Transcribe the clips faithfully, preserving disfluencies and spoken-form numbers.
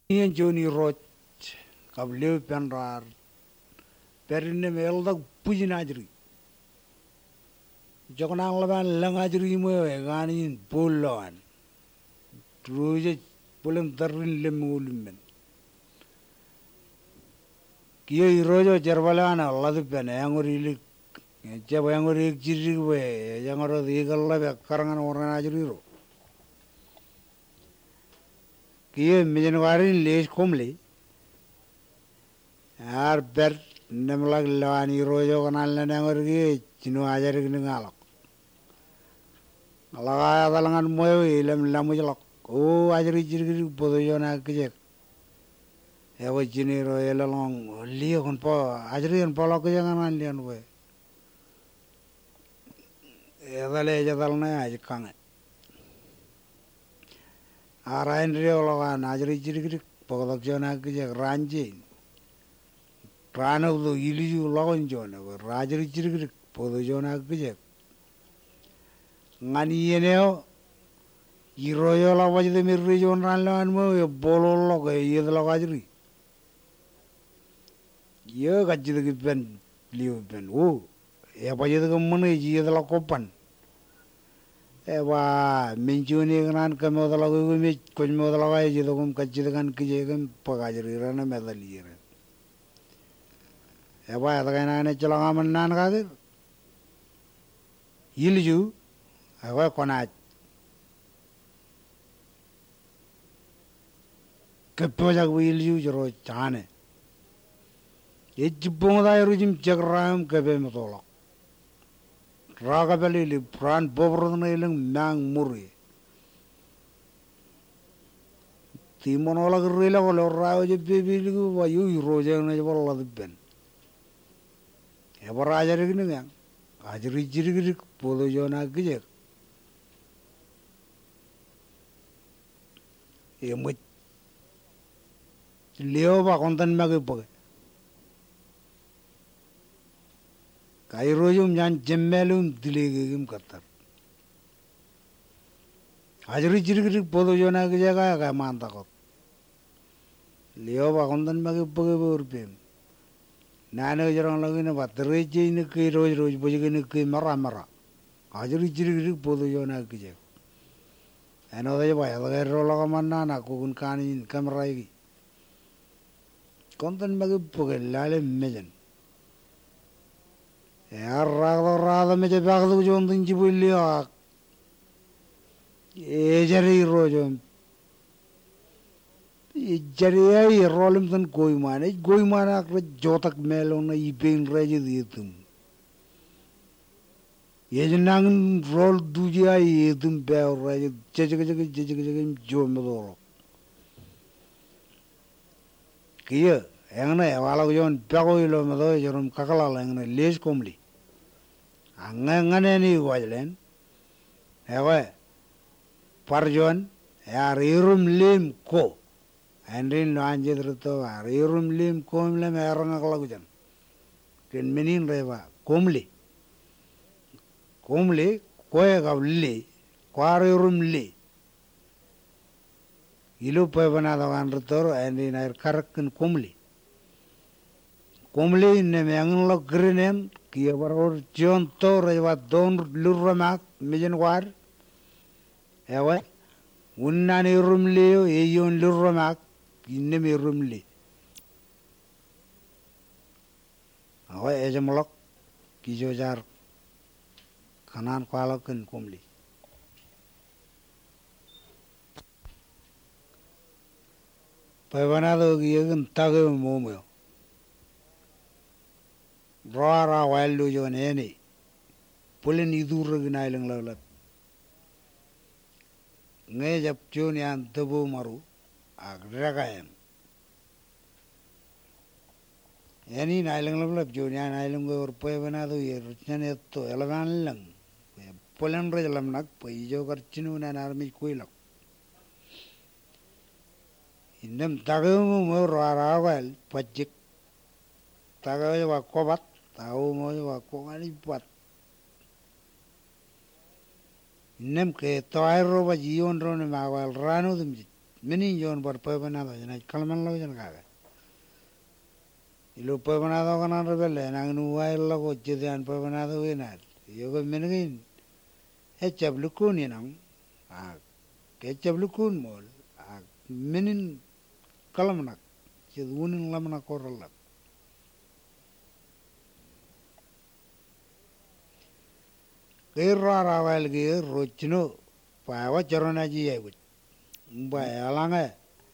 Ian Johnny Roch, of Liv Penrar, Perinne Melda Pujinajri. Jokan Lavan Langajri Mo, Gani Pullon, Truja Pullum Tarin Lemulmen. Kia Rojo Jervalana, Ladupen, Angori, Jabangori Jirigwe, Yangoro the Eagle Lava, Karangan or Najiro. Kia Mijanwarin Lace Comely. Ar ber nemlag lawani rojo kanal nangor gi chinu ajar gini ngalok. Alaga talangan moyo ilem lamu jalok. Oh ajar ijir gini bodo jona kejek. Ewa chini ro elalong liyo kon po ajar yon polok kejek anan liyan we. Edale jadal na ajar kangen. Arain riyo logan ajar ijir gini bodo jona kejek ranjin. Rana udo iliju lawan jona, rajar ijir podo jona kejek. Ngani yeneo, iroyo la wajde mirri jona lawan mo yo bolo lo ke yed la wajri. Yo kajid ke pen liu pen, oh, ya wajde ke mana yed la kopan. Ewa menjuni kan kami udah lagu kami, kami udah lagu aja jadi kami kajid kan kejek kan pagajri rana medali rana. Ewa ada kena ane celang aman nan kagir, ilju, ewa konaj, kepojak bu ilju jero cahane, ejibong da erujim cakram kepe metolak, raga beli li pran bobrod na ilang mang muri, timon ola gerila kalau rao je bebi ligu wayu iroja na jebol la dibben. Ewa rajar gini yang, ajar ijir gini podo jona kejek. Emu leo ba kontan magi pake. Kai rojum jan jemmelum dilegim katar. Ajar ijir gini podo jona kejek ay kaya mantakot. Leo ba kontan magi pake berpem. Nana jarang lagi na baterai je ini kiri roj roj boje ini kiri marah marah, ajar ijir ijir podo jona kejek. Eno aja bayar lagi rola kamana na kukun kani kamera ini. Konten bagi pukul lale mejen. Ya rada rada mejen bagi tu jontin cipu liak. Ejari rojom. Ejari ay rolim tan koi mana, koi mana akre jotak melon na ipin raja diyetum. Yejenang rol duji ay yetum bel raja, jajak jajak jajak jajak jom medoro. Kia, yang na wala jon pego ilo medo jorom kakala yang na les komli. Angan ngane ni wajlen. Ewe, parjon, ya rirum lim ko. Andin lo anje terto rirum lim komle merang akala jan. Ken menin reva komli. Komli koe kavli, kuarirum li. Ilu pe banada kan terto andin air karakin komli. Komli ne meangun lo grinen kia baror jon to reva don lurramak mejen war. Ewe, unnani rum leo eyon lurramak. Ini merumli. Awak aja melok kijojar kanan kualakan kumli. Pemana tu kia kan tahu momo. Rara walu jo nene. Pulen idur gina ilang lalat. Ngejap junian tebu maru. Agragayan. Yani nailang lablab junian nailang go urpoy banado ye ruchnan etto elavan lang. Polan rejalam nak paijo karchinu na narmi kuilak. Indem tagamu mo rarawal pajik. Tagaw wa kobat, tahu mo wa kongani pat. Indem ke toairo ba jion ro ne mawal rano dum. meni jon par pepenado jana kalman lo jana kaga ilo pepenado kana rebele nang nuai lo ko jidan pepenado winar yoga meningin echab lukun yanang a kechab lukun mol a menin kalamnak jid wunin lamna koralak Kira rawal ge rochno pawa charona ji ai ba alanga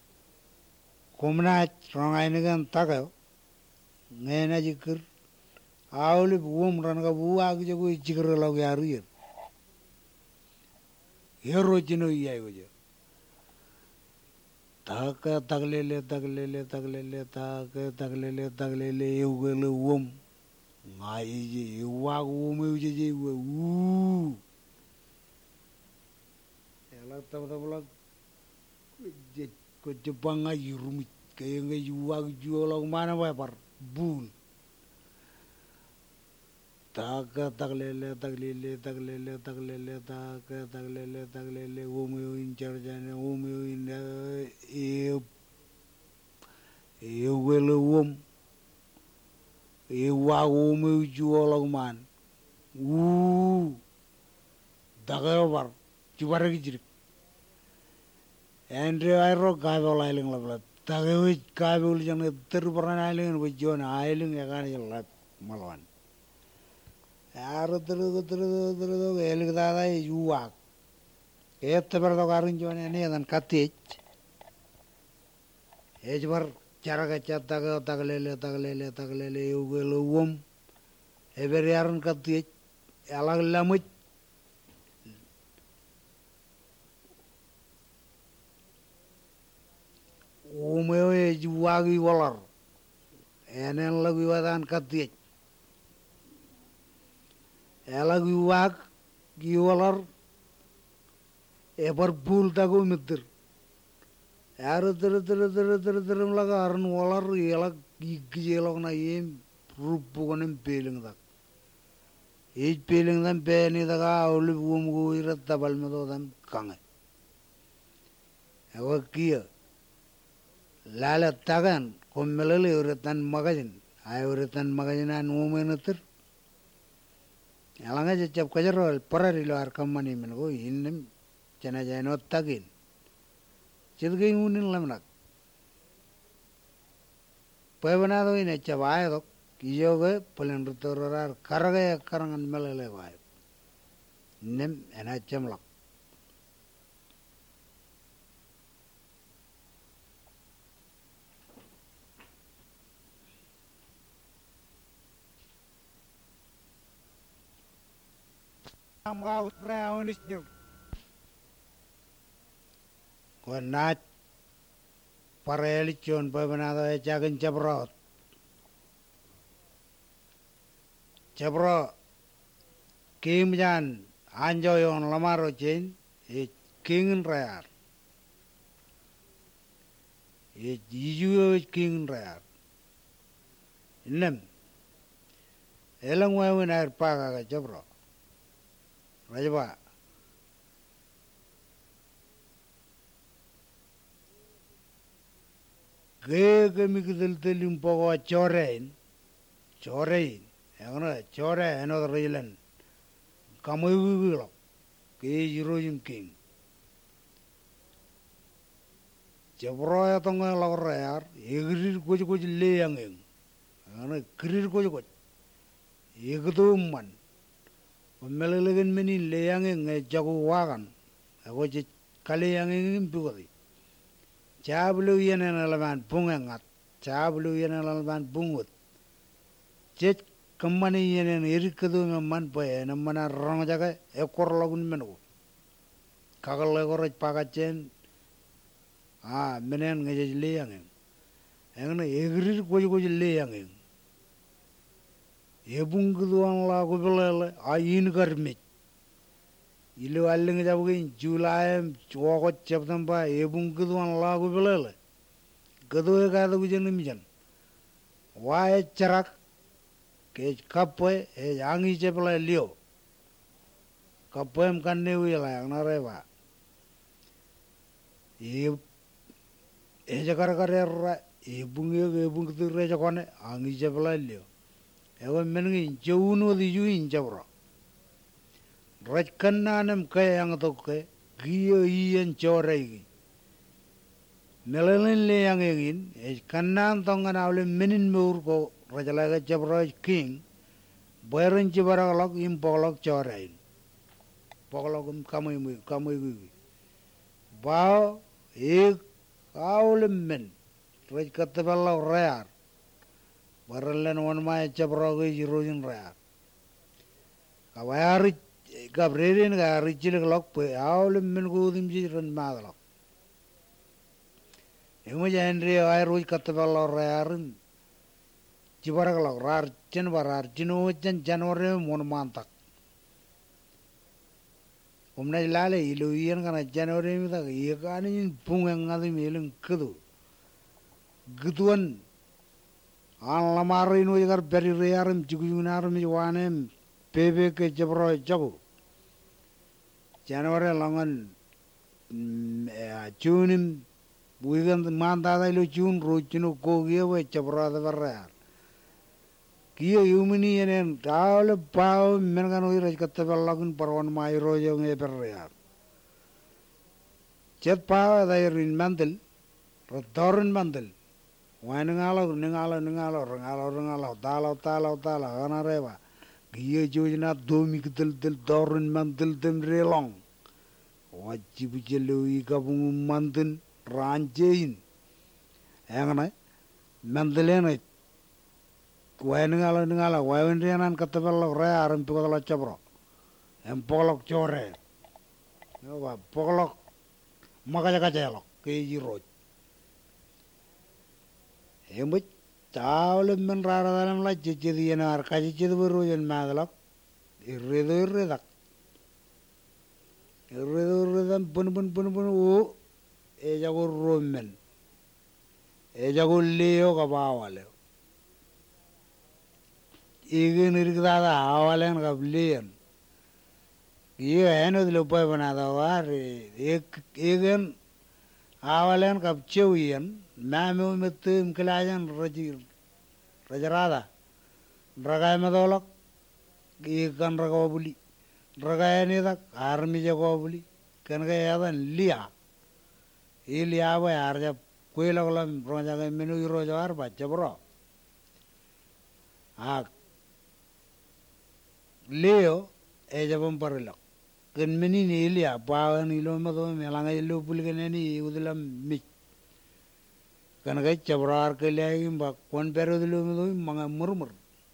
komna rongai negan taga ngena jikir awli buum ranga buwa ge go jikir lo yaru yer yer rochno ai go je taka taglele taglele taglele taka taglele taglele yugele wum ngai ji wa gu mu ji ji u ela tam tam la je ko jebanga yurumi kay nga wa ju lo mana wa par bul taka taglele taglele taglele taglele taka taglele taglele u mu in charjane u mu in e e wele wum e wa o me juolog man u daga war ci war gi jir endre ay ro ga do lailing la daga wi ka bul jang ter baran ailing wi jon ailing ya kan la malwan ar ter ter ter elik da da yu wa et ber do garin jon ne dan katich ejbar Cara kaca taga taglele taglele taglele ugelo wom everyaran katich alag lamut umeo e juwagi walar enen lagi wadan katich elagi wag gi walar ebar bul tago mitir Yaro ter ter ter ter ter laga arun walar yelak gigi na yem rupu konem peling dak. Each peling them penny the ga olive wom go irat tabal medo them kange. Ewa kia lala tagan kommelele uratan magazin. Ay uratan magazin an womenatir. Alanga jechap kajarol pararilo arkamani mengo innem chana jano tagin. Chilging unin lamnak. Pevenado in a chavayok, Kiyoga, Polendrorar, Karagaya Karangan Melele, Nem and a chamlock. I'm out round this new. When not parelichon pevenado e chagan chabro chabro kim jan anjoyon lamaro chen e king rayar e jiju king rayar nem elang wa winar paga ga chabro rajba Gege mikidil tilim pogo chorein, chorein, engana chore another reason. Kamuilo, ke Jerusalem king. Jabroya tonga lagrear, egrir kuj kuj leyangeng, engana grir kuj kuj. Egdum man, melelegan meni leyangeng e jagu wagan, ago je kaleyangeng bugadi. Chablu yenen alaman bungangat, chablu yenen alaman bungut. Chet kamani yenen irikadu man poe namana rong jaga ekor lagun menu. Kagal legoraj pagachen ah menen ngejej leyangeng. Engna egrir kuj kuj leyangeng. Ebungkudu an lagu belele ayin garmit. Ilu aling jabugin July chokot September ebung keduan lagu belele kedua kata kujen mijan wae cerak ke kapoe e yangi cepela lio kapoe mkan newi la yang narewa e eja kar karera ebung e ebung tu reja kone angi jabla lio ewa mengi jauno di juin jabra raj kannanem kaya yang toke giyo iyan chorai melalin le yang engin e kannan tongan awle menin meur ko rajalaga jabra king bayran jibara lok im poglok chorai poglok um kamui mu kamui gu bao ek awle men raj kataballa rayar baralen wan ma jabra gu jirojin rayar kawayari gabrerin ga rijil lok pe awle men gu dim jiran madalok emu jandri ay roj kataballa rayarin jibara lok rar chen barar jino chen janore mon mantak umna lale ilu iyan kana janore mi tak ikani pungang ngadi meleng kudu guduan an lamari no yagar beri rayarim jugunarum wanem pebe ke jabro jago janore langan junim buigan mandada ilu jun rojino kogiye we jabro da barra kiyo yumini enen dawle baw mengan oi raj katabalagun parwan mai rojo nge berya jet paw da irin mandel rodorin mandel wanengalo nengalo nengalo rengalo rengalo dalo dalo dalo anareva kiyo jojna domi kidel del dorin mandel dem relong wajibu jelu ikabung mandin ranjein engana mandelen Wainingala ningala wainrianan katabella raya aram pukala chabro em poglok chore no ba poglok magaja kajelo ke jiroj emut tawle men rara dalam la jejedi enar kaji jedu rojen madalok irredo irredak irredo irredam bun bun bun bun o e jago romen e jago leo kabawale igen irigdada awalen gablian ye eno de lopai banada war ek igen awalen kap chewien mame metem kelajan rajir rajarada ragai madolok ikan ragobuli ragai ni dak armi jagobuli kan ga yadan lia ilia wa arja kuilagolam rojaga menu rojar bacha bro ak Leo e jabam parelok ken meni ni ilia pawan ilo mado melanga ilo pulgen ni udilam mi kan ga chabrar ke lai ba kon pero dilo mado manga murmur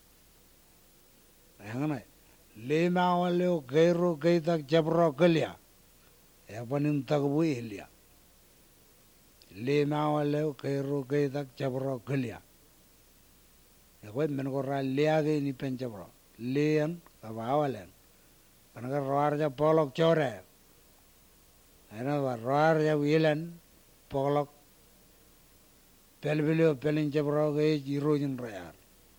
hangana le ma wale o gairo gaitak jabro kelia e panin tak bu ilia le ma wale o gairo gaitak jabro kelia e ko men ko ra lia ge ni pen jabro lean kabawalen kanaga roarja polok chore ana wa roarja wilan polok pelbilio pelin jabro ge jirojin rayar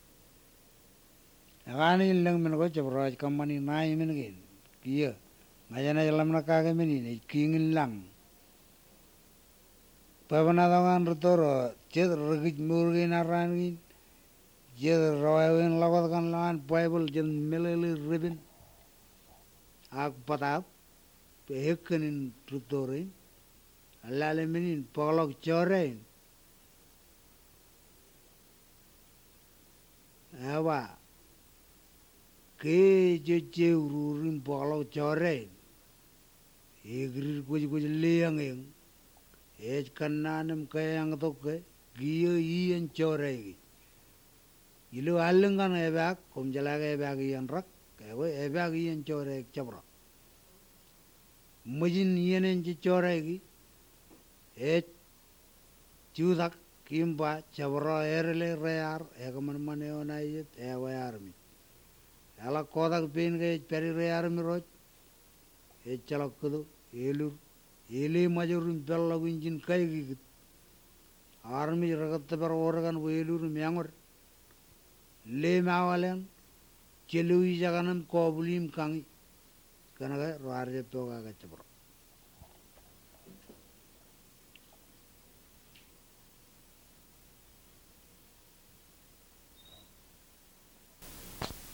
agani lang men ko jabro kamani nai men gen kiya ngajana jalam na kage men ni kingin lang pabana dangan rutoro ched rgij murgin arangin Jed rawain lagot kan lan Bible jen melele ribbon ak patap pekenin tutorin alale menin polok chorein awa ke je je ururin polok chorein egrir kuj kuj liang eng ej kannanem kayang toke giyo iyan chorei ilu alengan ebak kom jalaga ebak iyan rak ewe ebak iyan chore chabra mujin yenen ji chore gi e chudak kimba chabra erle rear egaman mane onayet ewe armi ala kodak pin ge peri rear mi roj e chalak kudu elur ele majorum bellagu injin kai gi armi ragat ber organ welur miangor le mawalen celui jaganan kobulim kangi kanaga roarje toga gachabro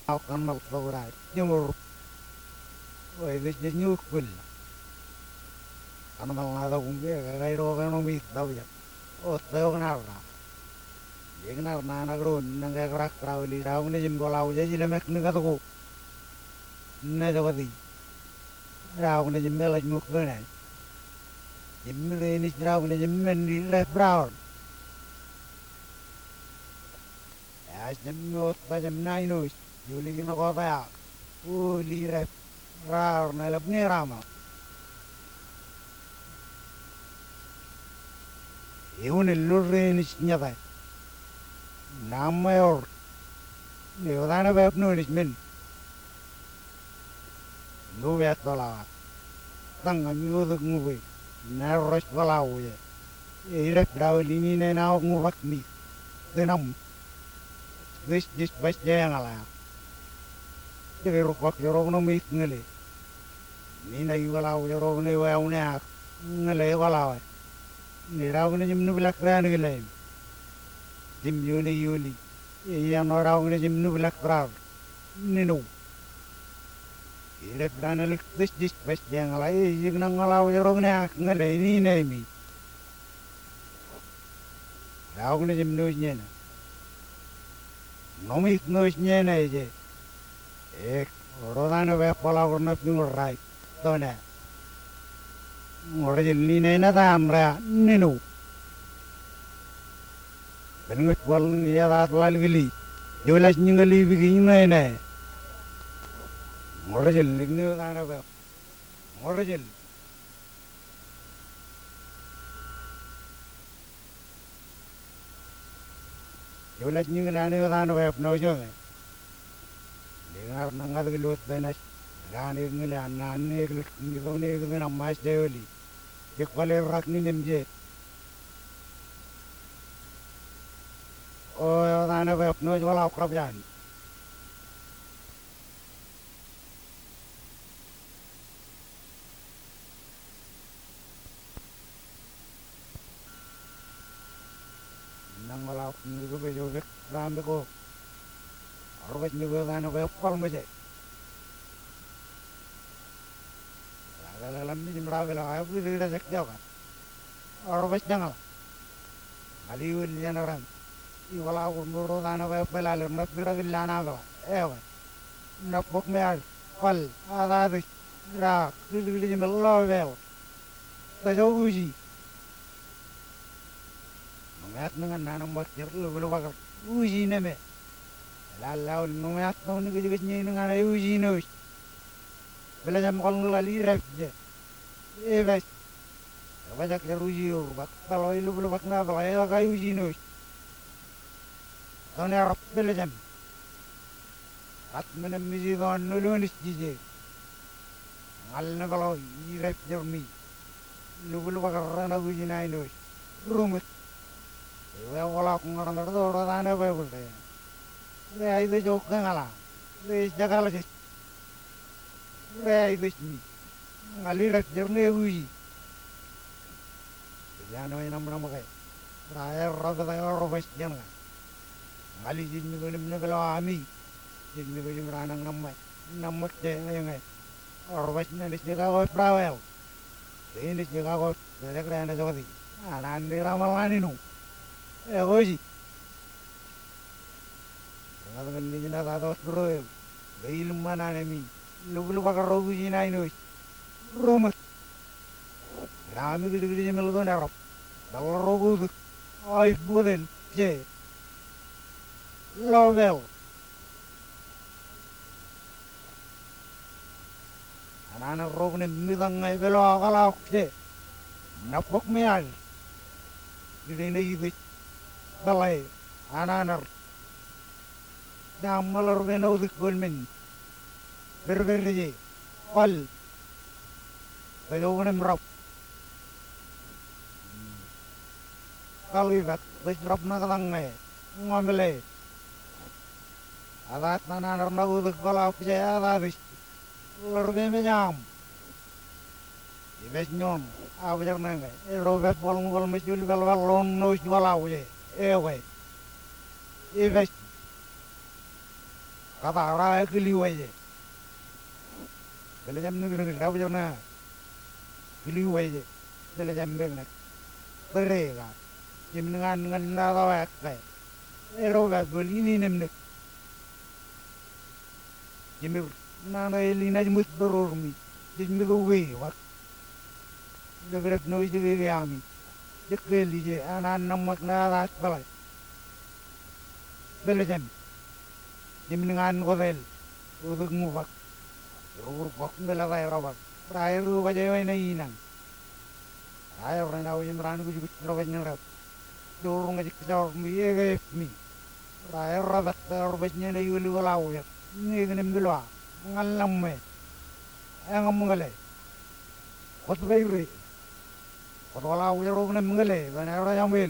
akan mal saurai nyur oi des des nyur kul kan mal nada unge gai ro kan mi tau ya o tau na ra ye na na na gro na ga rak trauli ra unge jim bolau je jile mek ni ga to na jo di ra unge jim mel nyur kul na jim le ni ra unge jim men ni le brown ya jim nyot ba jim nai no yuli ki na ko ta ya u li re ra na le ni ra ma Iun illurre ni nyata namayor ni odana bep no ni min no vet bala tang mi oduk ngui na rosh bala uye ire daw lini ne na ngu wak ni denam this this bas jangala ire ro wak yoro no mi ngale ni na yala yoro ne wa una ngale wala wa ni raw ne jim nu blak ran gele jim yuli yuli ya no raw ne jim nu blak raw ni no ire danalik this this bas jangala yig na ngala yoro ne ngale ni ne mi raw ne jim nu nyena no mi no nyena je ek rodana ve pala korna pinu rai tone ngore jilni ne na tamra ninu bengut wal ya dat wal gili jolas nyingali bigi ne ne ngore jilni ne na ve ngore jil jolas nyingali ne na ve no jo dengar nangat gelut benas gane ngila nanne ni do ne ngina mas deuli ye kwale rak ni nemje o dana ve no wala krab yan nang wala ni go be jo ge rambe ko Robes ni go dana ve pal meje dalam ni jimra vela ayu rida sek jawa robes jangal ali ul janaran i wala ko nuro dana ve pelal na pira villana ga ewa na pok me al fal ada de ra gili jimel lo vel ta jo uji ngat ngan nanam mak jer lu lu bakal uji ne me la la no me at no ni gili ni ngan ay uji no bela jam kon lali rek je e bes banyak teruji bak kalau ilu belum bak na kalau ya kayu jino don ya bela jam at menem misi don nulu nis jije ngal na kalau i rek jermi lu belum bak rana uji na ino rumut ya wala ko ngaran do do dana be bulte le ai de jok ngala le jagala je Rai bismi, ngali rak jerne uji. Jangan main nama makai. Raya raga raya robes jangan. Ngali jin ni ni kalau ami, jin ni kalau ranang namai, namak deh yang ay. Robes ni ni jaga kau prawel. Ini jaga kau, jaga kerana jaga di. Anan di ramalan ini nu. Eh uji. Kalau kan ni jenak atau bro, gail mana ni? Lu bakal rogu jina ini, rumah. Kami gede-gede meldo nerap. Kalau rogu tu, ay budel, je, lovel. Anak-anak rogu ni midang ay belo akalau je, napok meal. Gede ni itu, balai, anak-anak. Jamal rogu ni udik kulmin. Berbeda al belum merap kalau ibat berap nak langgai ngambil alat nana narna udah kalau percaya alat lebih menyam ibet nyom apa jangan ngai robet bolong bolong macul kalau balon nus walau je eh weh ibet kata ara kiliwaye bele jam ni gini kau jana kiliwaye bele jam bele berega jam dengan dengan nara wakai ero ga golini nemne jam nana elina jmut berormi jam beruwe wak degrek noi jege yami dekeli je anan namak nara balai bele jam jam dengan kodel uduk ngubak uruk bak bela kaya rabak raya ru kaya na inang raya rana ujim ranu kujuk rabak nyerap dorong aja kejauh miye gaya mi raya rabak rabak nyana yuli walau ya ni genem gelwa ngalam me yang ngale kot bayre kot walau ya ro genem ngale bana raya mil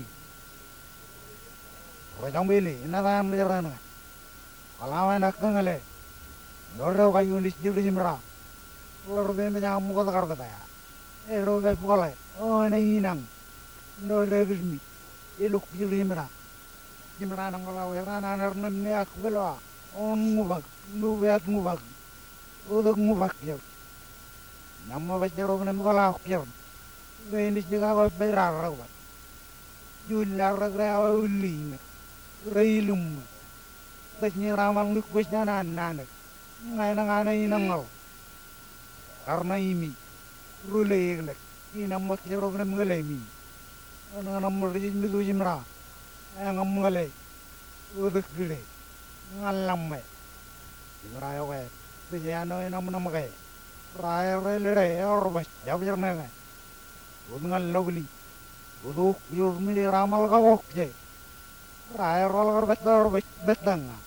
raya mil ina tam lerana kalau anak ngale Doro kayu lis juri simra, lor benda jamu kota kata ya. Eh ro kayu pola, oh ini inang, doro kismi, eluk juri simra, simra nang kalau ya nana nana ni aku belua, on ngubak, ngubak ngubak, uduk ngubak ya. Nama baca ro kena kalau aku ya, ini juga kau berar rawat, jual raga uling, reilum, basnya ramal lukus nana nana. Ngai nang ana inangal karena ini rule yeglek ina mak jero gna mgale mi ana ana mriji midu jimra nga mgale uduk gile ngalamme jimra yo ke bijano ina mna mge raya rele re orbas jab jarna nga udngal logli uduk yurmi ramal ka okje raya rol orbas orbas betanga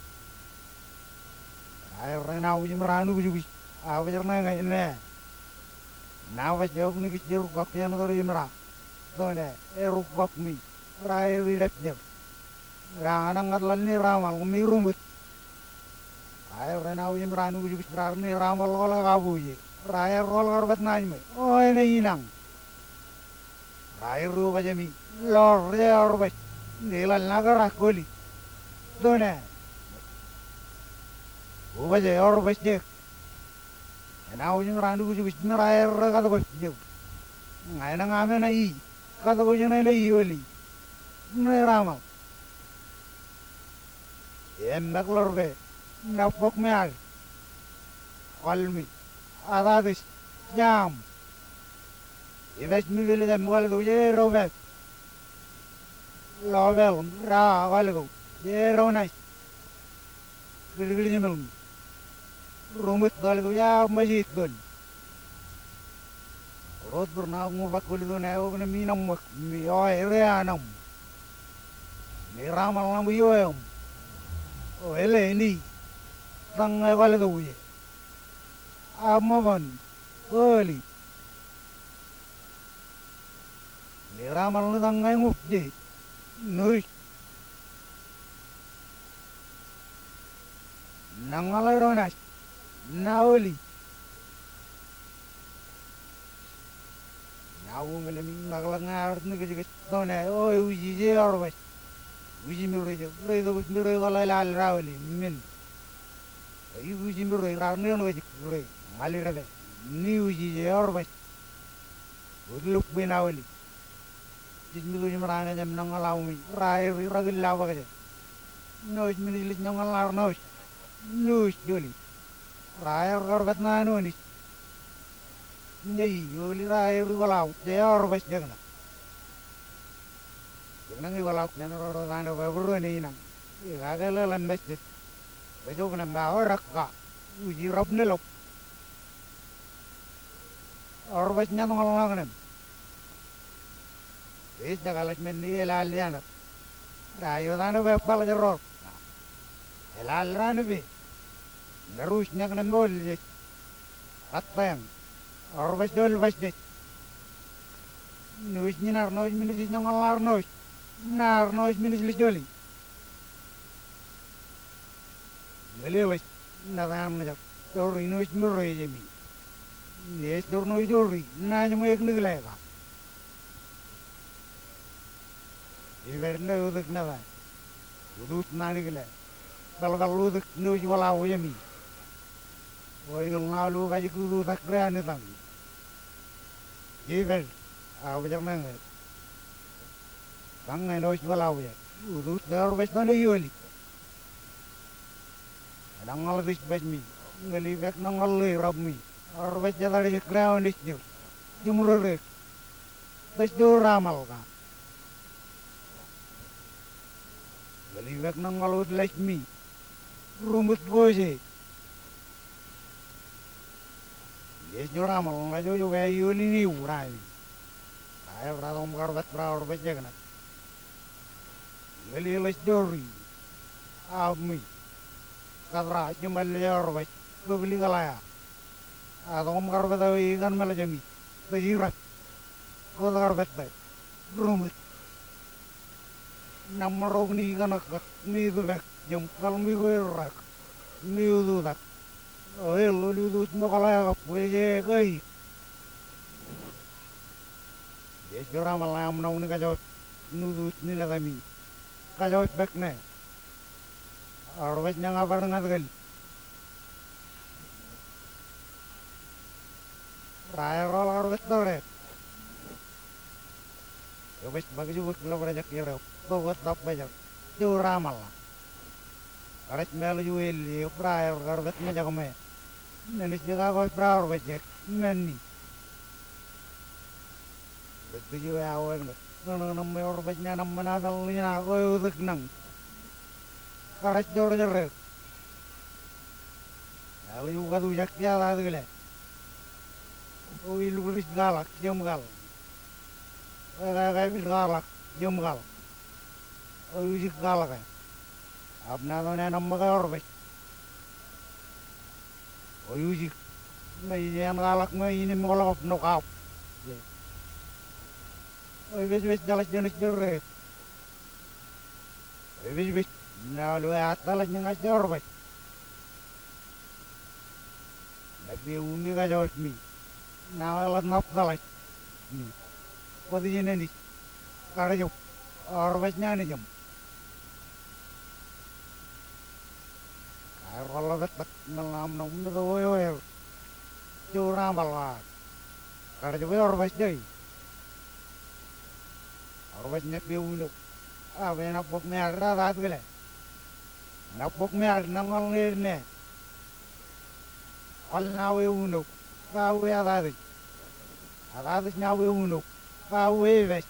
ayo rena uji meranu uji awe jarna ngai ne nawa jauh ni kecil kok yang tori merah tone eru kok mi rai wirat jauh rana ngatlan ni ramal mi rumbut ayo rena uji meranu uji berar ni ramal kola kabu ye rai rol korbat naime oh ini inang rai ru baca mi lor re orbet nilal nagar akoli tone Ubaje or basje. Na ujung randu kuju bisna raer kata basje. Ngai na ngame na i. Kata kuju na i oli. Na rama. Em nak lor be. Na pok me al. Kalmi. Ada dis jam. Ibas mi vele jam wal kuje robet. Lobel ra wal ku. Je ro nai. Gili-gili nyemel. Rumit dal ko ya masjid dal. Rod berna ngubak ko dito na ako na minam mak mi oy reanam. Ni ramal na mi oyam. O ele ni. Tang ay wala ko ye. Amaban. Oli. Ni ramal na tang ay ngubje. Nuy. Nangalay ronas. Nauli. Nawu ngene mi maglang art ni kiji tone oi uji je orwes. Uji mi rejo. Rejo mi rejo la la rauli min. Ai uji mi rejo ra ne no ji re. Mali rele. Ni uji je orwes. Udluk bi nauli. Jismi uji marana jam nangalaw mi. Rai ragil lawa kaje. Nois mi nilit nangalar nois. Nois joli. Raya korbat nanu ni. Nyai yoli raya walau. Jaya orbas jagna. Jagna ngi walau nana roro tanda baburu ni inang. Kagala lan masjid. Bejo kena bawa rakka. Uji rob nelok. Orbas nyata ngalang nem. Wis jagalas mendi elal diana. Rayo tanda babal jaror. Elal ranu be. Narusnya kena bol je. Atpang. Orbas dol bas je. Nuis ni nar nois minis nyangalar nois. Nar nois minis lijoli. Lelewas naram na dori nois murre je mi. Yes dor nois dori. Na nyamu ek niglega. Iverna udak na ba. Udut na niglega. kalau kalau tu nu jual awal je mi, oi kalau ngalu kaji kudu tak keren ni tang, jadi awal je mana, tang ni nu jual awal je, tu dah orang mana jual, tang ngalu tu bes mi, ngali bek nang ngalu rab mi, orang bes jadi ada keren ni je, jumur le, bes tu ramal kan. Galibak nang ngalut like me. Rumut ko siya. Yes, nyo ramal. Nga jo jo kaya yun ni uray. Kaya pratong karbat praor pa siya kanat. Galilas jori. Ami. Katra nyo malayar pa. Bubili kalaya. Atong karbat ako ikan malajami. Tajirat. Kota karbat pa. Rumut. Namarog ni kanak ni dudak jom kalmi ko rak ni dudak oh lo ni dudak mo kala ka puye kai des jora malam nong ni kajo ni dudak ni la kami kajo bek ne arwes nya ngabar ngagal raya rol arwes dore arwes bagi juga kala berajak kira Bawat tak banyak, jauh ramal. Karet melu jual, upra karet macam kome. Nenis juga kau upra banyak, nani. Betul juga awal, nang nang orang banyak nang mana dalnya kau udah nang. Karet jauh jauh. Lalu juga tu jak jalan tu le. Oh ilu beris galak, jam gal. Kayak kayak beris galak, jam gal. Oh, usik galak kan? Apna tu ni nama kau orang. Oh, usik. Ni yang galak ni ini malah nak kau. Oh, bes bes jalan jenis jerit. Oh, bes bes. Nah, lu atas ni ngas orang. Tapi umi kau jauh mi. Nah, alat nap galak. Kau tu jenis ni. Kau jauh. Orang ni jam. Kalau betul malam nong tu oi oi, jurang balak. Kalau jauh orang betul, orang betul ni biulu. Ah, benar napuk ni ada dah tu le. Napuk ni ada nama ni ni. Al nawe unu, kau ada tu. Ada tu nawe unu, kau eves.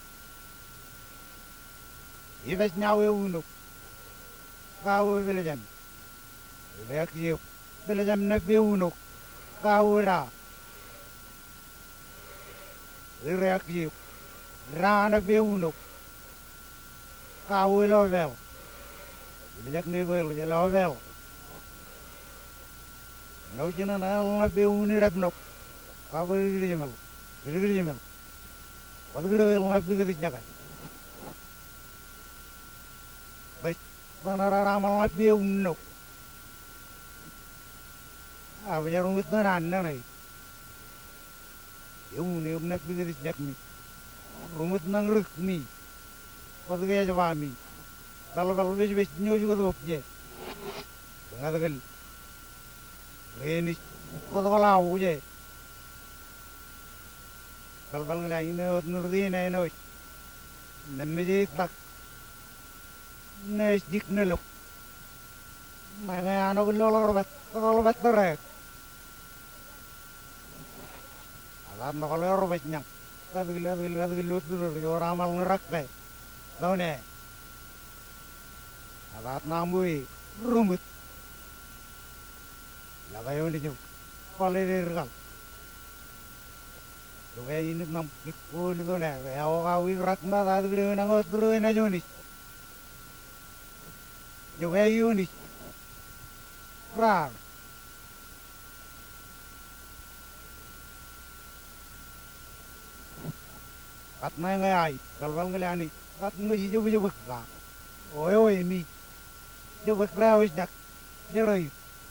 Eves nawe unu, kau belajar. Reaksi, belajar nak biunuk, kau dah. Reaksi, rana biunuk, kau level. Belajar ni level, level. Nau cina nak biunuk nak, kau beri jemal, beri jemal. Kau beri level beri jaga. Baik, mana ramal nak biunuk. Ah, macam rumit tu nana ni. Yung ni umnak bigis jak mi. Rumit nang ruk mi. Kau tu kaya jawab mi. Kalau kalau bes bes nyu juga tu je. Tengah tegal. Ini kau tu kalau aku je. Kalau kalau ni ini nurdi ni ini. Nampi je tak. Ni dik ni lok. Mana anak lolor bat, lolor bat terek. Alam nak kalau orang banyak, tapi bila bila bila tu orang amal ngerak deh, tahu ni. Alat namui rumit, lagai orang itu, paling regal. Lagai ini nam ikut itu ni, awak awak rak mana tu bila nak turun aja ni. Lagai ini, rar. Kat mai ngai ai, kalau ngai ani, kat ngai hijau hijau berkah. Oi oi mi, hijau berkah wis dak, jerai.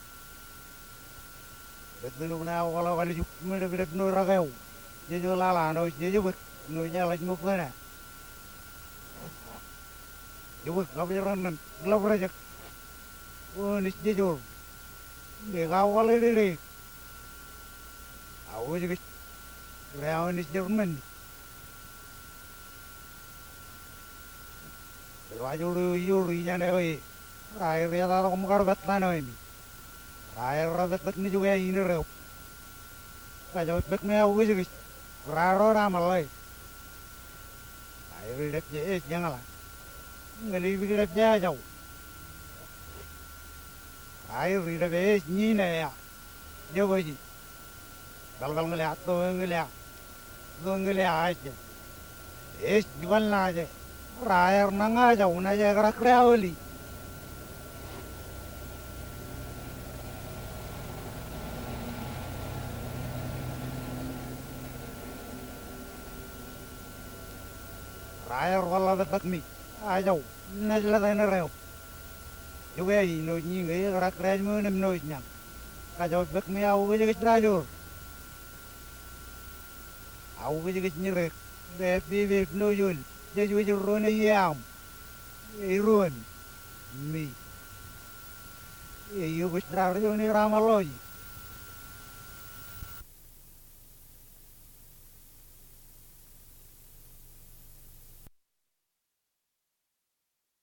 Betul mana kalau kalau juk mereka mereka nur rakau, hijau lala, no hijau ber, no jalan semua mana. Hijau berkah berjalan, gelap berajak. unis jujur di kawal ini aku juga unis Jerman wajur yuri jane oi air ya ta kom kar bet na noi air ra bet ni juga ini re ka jo bet me aku juga raro ra malai air dek je jangan lah ngali bi dek ja jau air ri dek ni ne ya jo go ji gal gal ngali atto ngali do ngali aje es jual na je air nanga jau na je kra kra oli air wala bet mi ajau na jela na reo juga ino ni ngai kra kra mo nem no nya ka jau bet mi au ge ge trajur au ge ge ni re de bi bi no yun je ju ju ro ne yam e ruan mi e yu ge tra ro ni ramaloi